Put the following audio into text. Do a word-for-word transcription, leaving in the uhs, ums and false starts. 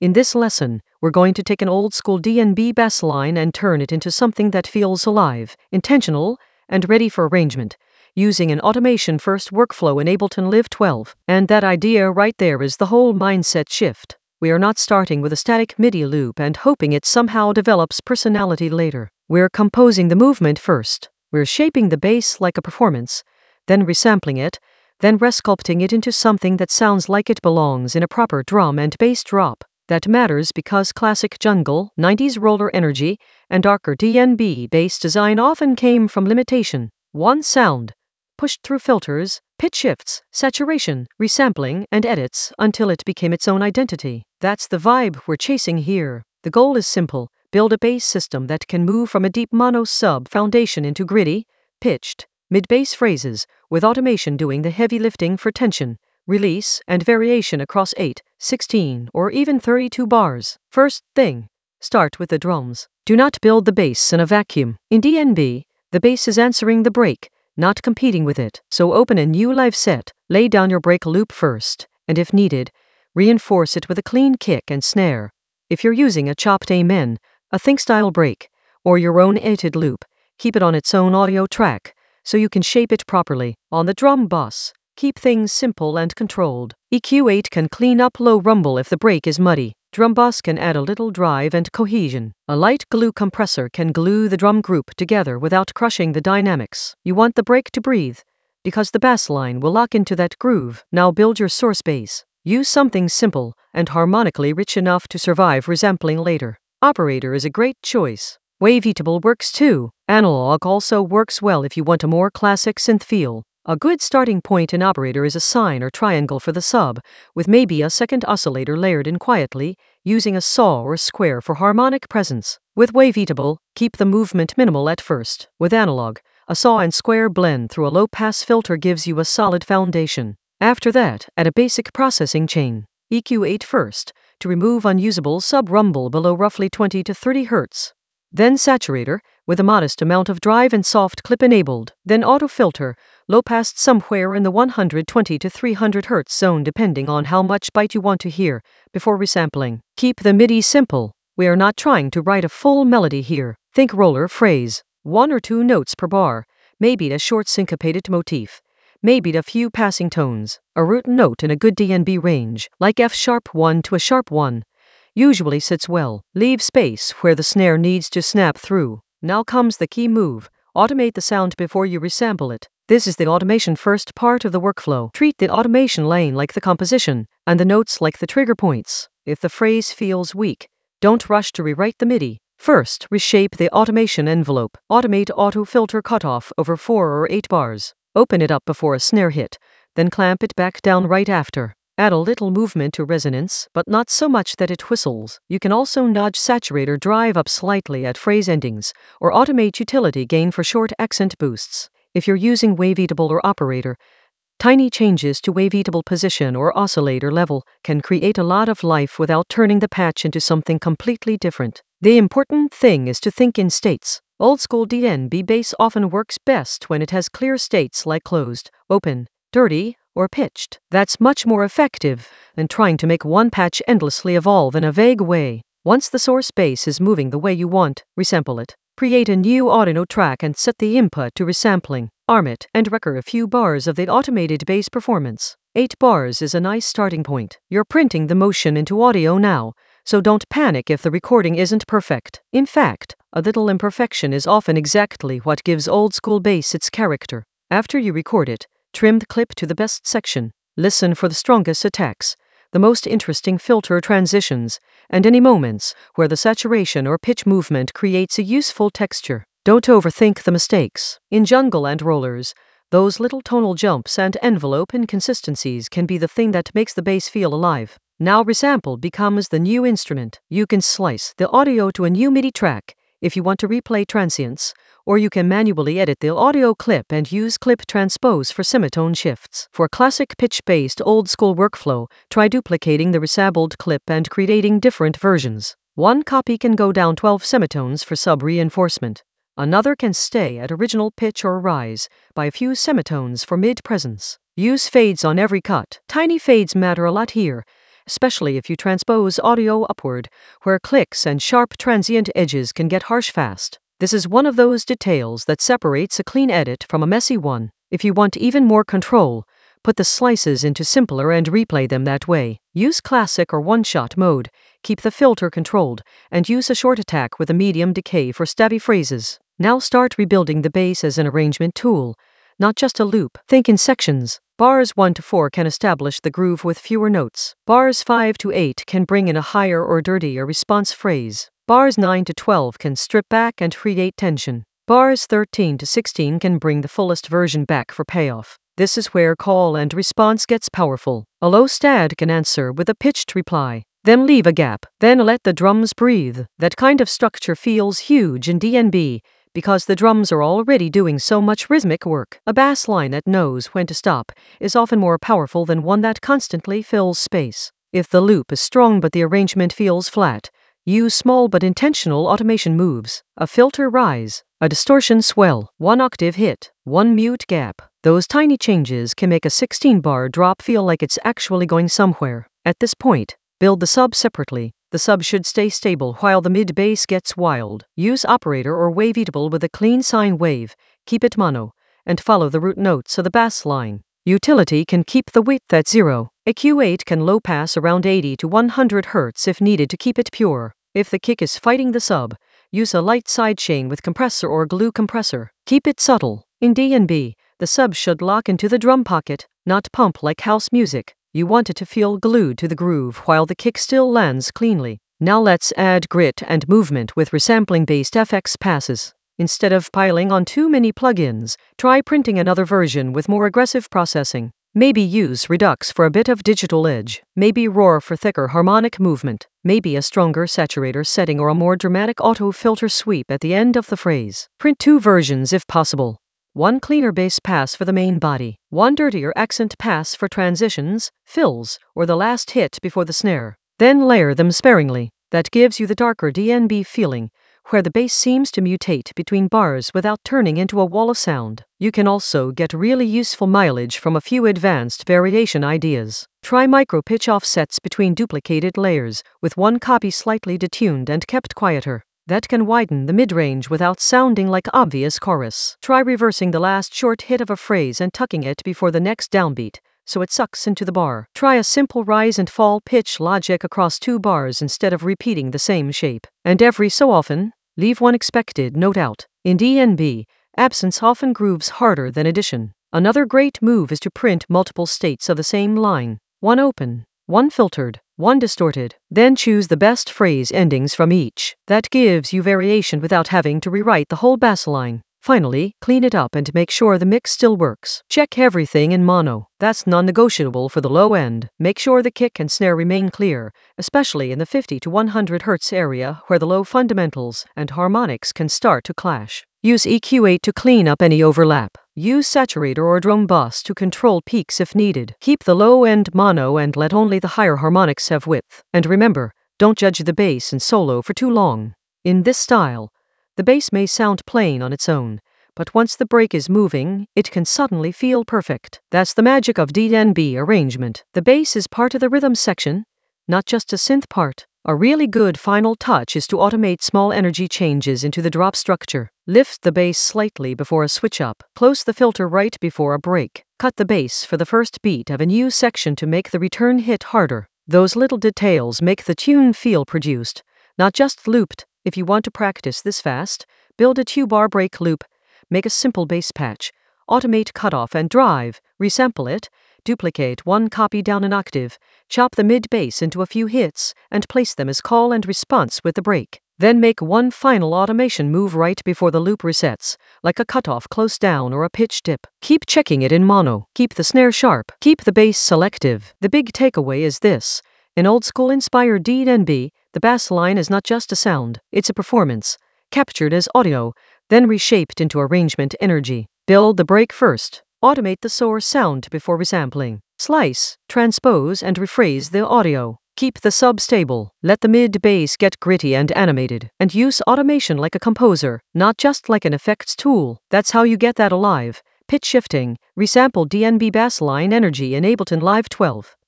In this lesson, we're going to take an old-school D and B bass line and turn it into something that feels alive, intentional, and ready for arrangement, using an automation-first workflow in Ableton Live twelve. And that idea right there is the whole mindset shift. We are not starting with a static MIDI loop and hoping it somehow develops personality later. We're composing the movement first. We're shaping the bass like a performance, then resampling it, then resculpting it into something that sounds like it belongs in a proper drum and bass drop. That matters because classic jungle, nineties roller energy, and darker D and B bass design often came from limitation. One sound, pushed through filters, pitch shifts, saturation, resampling, and edits until it became its own identity. That's the vibe we're chasing here. The goal is simple: build a bass system that can move from a deep mono sub foundation into gritty, pitched, mid-bass phrases, with automation doing the heavy lifting for tension, release, and variation across eight, sixteen, or even thirty-two bars. First thing, start with the drums. Do not build the bass in a vacuum. In D and B, the bass is answering the break, not competing with it. So open a new live set, lay down your break loop first, and if needed, reinforce it with a clean kick and snare. If you're using a chopped amen, a think-style break, or your own edited loop, keep it on its own audio track, so you can shape it properly. On the drum bus, keep things simple and controlled. E Q eight can clean up low rumble if the break is muddy. Drum bus can add a little drive and cohesion. A light glue compressor can glue the drum group together without crushing the dynamics. You want the break to breathe, because the bass line will lock into that groove. Now build your source bass. Use something simple and harmonically rich enough to survive resampling later. Operator is a great choice. Wavetable works too. Analog also works well if you want a more classic synth feel. A good starting point in Operator is a sine or triangle for the sub, with maybe a second oscillator layered in quietly, using a saw or square for harmonic presence. With Wavetable, keep the movement minimal at first. With Analog, a saw and square blend through a low-pass filter gives you a solid foundation. After that, add a basic processing chain. E Q eight first, to remove unusable sub-rumble below roughly twenty to thirty hertz. Then Saturator, with a modest amount of drive and soft clip enabled. Then Auto Filter, low passed somewhere in the one hundred twenty to three hundred hertz zone depending on how much bite you want to hear, before resampling. Keep the MIDI simple. We are not trying to write a full melody here. Think roller phrase. One or two notes per bar, maybe a short syncopated motif, maybe a few passing tones. A root note in a good D and B range, like F sharp one to a sharp one, usually sits well. Leave space where the snare needs to snap through. Now comes the key move. Automate the sound before you resample it. This is the automation first part of the workflow. Treat the automation lane like the composition, and the notes like the trigger points. If the phrase feels weak, don't rush to rewrite the MIDI. First, reshape the automation envelope. Automate auto filter cutoff over four or eight bars. Open it up before a snare hit, then clamp it back down right after. Add a little movement to resonance, but not so much that it whistles. You can also nudge saturator drive up slightly at phrase endings, or automate utility gain for short accent boosts. If you're using Wavetable or Operator, tiny changes to Wavetable position or oscillator level can create a lot of life without turning the patch into something completely different. The important thing is to think in states. Old school D and B bass often works best when it has clear states like closed, open, dirty, or pitched. That's much more effective than trying to make one patch endlessly evolve in a vague way. Once the source bass is moving the way you want, resample it. Create a new audio track and set the input to resampling. Arm it and record a few bars of the automated bass performance. Eight bars is a nice starting point. You're printing the motion into audio now, so don't panic if the recording isn't perfect. In fact, a little imperfection is often exactly what gives old school bass its character. After you record it, trim the clip to the best section. Listen for the strongest attacks, the most interesting filter transitions, and any moments where the saturation or pitch movement creates a useful texture. Don't overthink the mistakes. In jungle and rollers, those little tonal jumps and envelope inconsistencies can be the thing that makes the bass feel alive. Now resample becomes the new instrument. You can slice the audio to a new MIDI track if you want to replay transients, or you can manually edit the audio clip and use clip transpose for semitone shifts. For classic pitch-based old-school workflow, try duplicating the resampled clip and creating different versions. One copy can go down twelve semitones for sub-reinforcement. Another can stay at original pitch or rise by a few semitones for mid-presence. Use fades on every cut. Tiny fades matter a lot here, especially if you transpose audio upward, where clicks and sharp transient edges can get harsh fast. This is one of those details that separates a clean edit from a messy one. If you want even more control, put the slices into simpler and replay them that way. Use classic or one-shot mode, keep the filter controlled, and use a short attack with a medium decay for stabby phrases. Now start rebuilding the bass as an arrangement tool, not just a loop. Think in sections. Bars one to four can establish the groove with fewer notes. Bars five to eight can bring in a higher or dirtier response phrase. Bars nine to twelve can strip back and create tension. Bars thirteen to sixteen can bring the fullest version back for payoff. This is where call and response gets powerful. A low stab can answer with a pitched reply. Then leave a gap. Then let the drums breathe. That kind of structure feels huge in D N B, because the drums are already doing so much rhythmic work. A bass line that knows when to stop is often more powerful than one that constantly fills space. If the loop is strong but the arrangement feels flat, use small but intentional automation moves. A filter rise, a distortion swell, one octave hit, one mute gap. Those tiny changes can make a sixteen bar drop feel like it's actually going somewhere. At this point, build the sub separately. The sub should stay stable while the mid bass gets wild. Use operator or waveatable with a clean sine wave, keep it mono, and follow the root notes of the bass line. Utility can keep the width at zero. A Q eight can low pass around eighty to one hundred hertz if needed to keep it pure. If the kick is fighting the sub, use a light sidechain with compressor or glue compressor. Keep it subtle. In D N B, the sub should lock into the drum pocket, not pump like house music. You want it to feel glued to the groove while the kick still lands cleanly. Now let's add grit and movement with resampling-based F X passes. Instead of piling on too many plugins, try printing another version with more aggressive processing. Maybe use Redux for a bit of digital edge. Maybe Roar for thicker harmonic movement. Maybe a stronger saturator setting or a more dramatic auto filter sweep at the end of the phrase. Print two versions if possible. One cleaner bass pass for the main body, one dirtier accent pass for transitions, fills, or the last hit before the snare. Then layer them sparingly. That gives you the darker D N B feeling, where the bass seems to mutate between bars without turning into a wall of sound. You can also get really useful mileage from a few advanced variation ideas. Try micro-pitch offsets between duplicated layers, with one copy slightly detuned and kept quieter. That can widen the mid-range without sounding like obvious chorus. Try reversing the last short hit of a phrase and tucking it before the next downbeat, so it sucks into the bar. Try a simple rise and fall pitch logic across two bars instead of repeating the same shape. And every so often, leave one expected note out. In D N B, absence often grooves harder than addition. Another great move is to print multiple states of the same line. One open, one filtered, one distorted. Then choose the best phrase endings from each. That gives you variation without having to rewrite the whole bass line. Finally, clean it up and make sure the mix still works. Check everything in mono. That's non-negotiable for the low end. Make sure the kick and snare remain clear, especially in the fifty to one hundred hertz area where the low fundamentals and harmonics can start to clash. Use E Q eight to clean up any overlap. Use saturator or drum bus to control peaks if needed. Keep the low end mono and let only the higher harmonics have width. And remember, don't judge the bass and solo for too long. In this style, the bass may sound plain on its own, but once the break is moving, it can suddenly feel perfect. That's the magic of D N B arrangement. The bass is part of the rhythm section, not just a synth part. A really good final touch is to automate small energy changes into the drop structure. Lift the bass slightly before a switch up. Close the filter right before a break. Cut the bass for the first beat of a new section to make the return hit harder. Those little details make the tune feel produced, not just looped. If you want to practice this fast, build a two-bar break loop, make a simple bass patch, automate cutoff and drive, resample it, duplicate one copy down an octave, chop the mid-bass into a few hits, and place them as call and response with the break. Then make one final automation move right before the loop resets, like a cutoff close down or a pitch dip. Keep checking it in mono. Keep the snare sharp. Keep the bass selective. The big takeaway is this. In old-school-inspired D N B, the bass line is not just a sound, it's a performance, captured as audio, then reshaped into arrangement energy. Build the break first. Automate the source sound before resampling. Slice, transpose, and rephrase the audio. Keep the sub stable. Let the mid-bass get gritty and animated. And use automation like a composer, not just like an effects tool. That's how you get that alive, pitch-shifting, resampled D N B bass line energy in Ableton Live twelve.